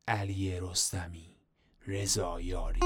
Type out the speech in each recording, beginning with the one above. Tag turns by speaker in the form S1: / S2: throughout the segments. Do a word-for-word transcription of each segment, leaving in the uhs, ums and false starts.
S1: علی رستمی، رضا یاری.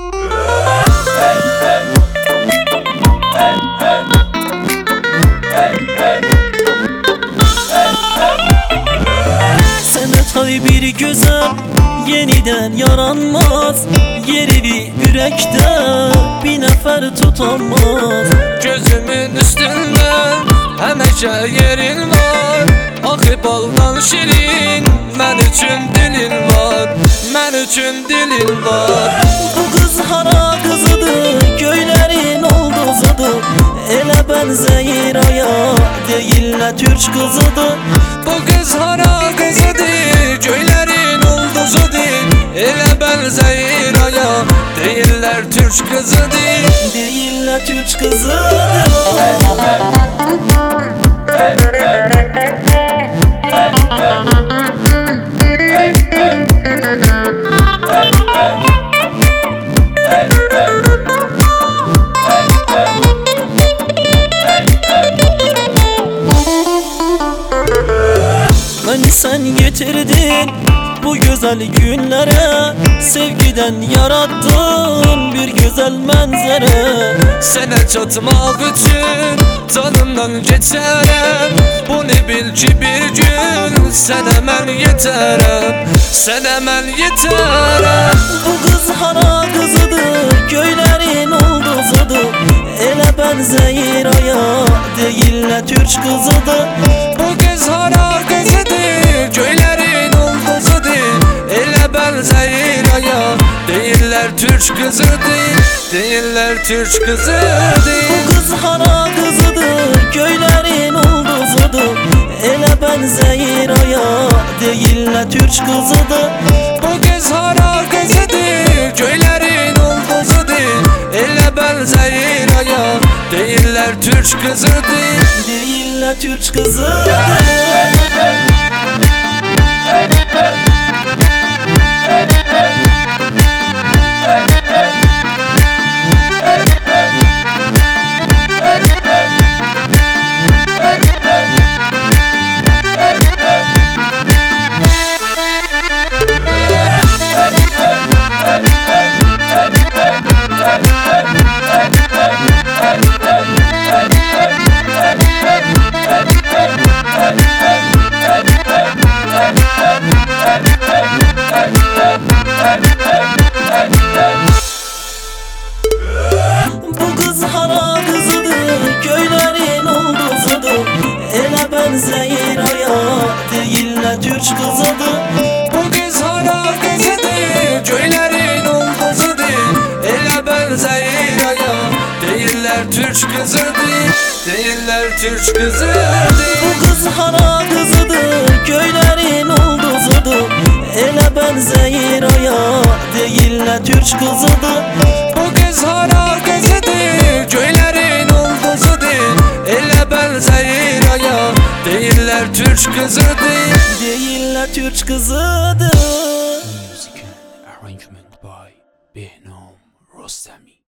S2: Senet bir güzel yeniden yaranmaz, yeri bir yürekte bir nefer tutamaz.
S3: Gözümün üstünden həmişə yerin var, axı baldan şirin, mən üçün dilin var, mən üçün dilin var.
S2: Bu kız hara kızıdır, göylerin olduzudur, elə bənzəyir aya, deyirlər Türk kızıdır.
S3: Bu kız hara kızıdır, göylerin olduzudur, elə bənzəyir aya, deyirlər Türk kızıdır,
S2: deyirlər Türk kızıdır. Beni sen getirdin bu güzel günlere, sevgiden yarattın bir güzel manzara.
S3: Sənə çatmaq üçün canımdan geçərəm, bunu bil ki bir gün sənə mən yetərəm, sənə mən yetərəm.
S2: Bu kız hara kızıdır, göylerin olduzudur, elə bənzəyir aya, deyirlər Türk kızıdır.
S3: Bu kız hara kızıdır, göylerin olduzudur, elə bənzəyir aya, deyirlər Türk kızıdır, deyirlər Türk kızıdır.
S2: Bu kız hara kızıdır, göylerin olduzudur, elə bənzəyir aya, deyirlər Türk kızıdır.
S3: Bu kız hara kızıdır, göylerin olduzudur, elə bənzəyir aya, deyirlər Türk kızıdır,
S2: deyirlər Türk kızıdır. Bu kız hara kızıdır, göylerin olduzudur, elə bənzəyir aya, deyirlər Türk kızıdır.
S3: Bu kız hara kızıdır, göylerin olduzudur, elə bənzəyir aya, deyirlər Türk kızıdır, deyirlər Türk kızıdır.
S2: Bu kız hara kızıdır, göylerin olduzudur, elə bənzəyir aya, deyirlər Türk kızıdır.
S3: Bu kız hara kızıdır, göylerin olduzudur, elə bənzəyir aya, deyirlər Türk kızıdır,
S2: deyirlər Türk kızıdır.
S1: Music and arrangement by Behnam Rostami.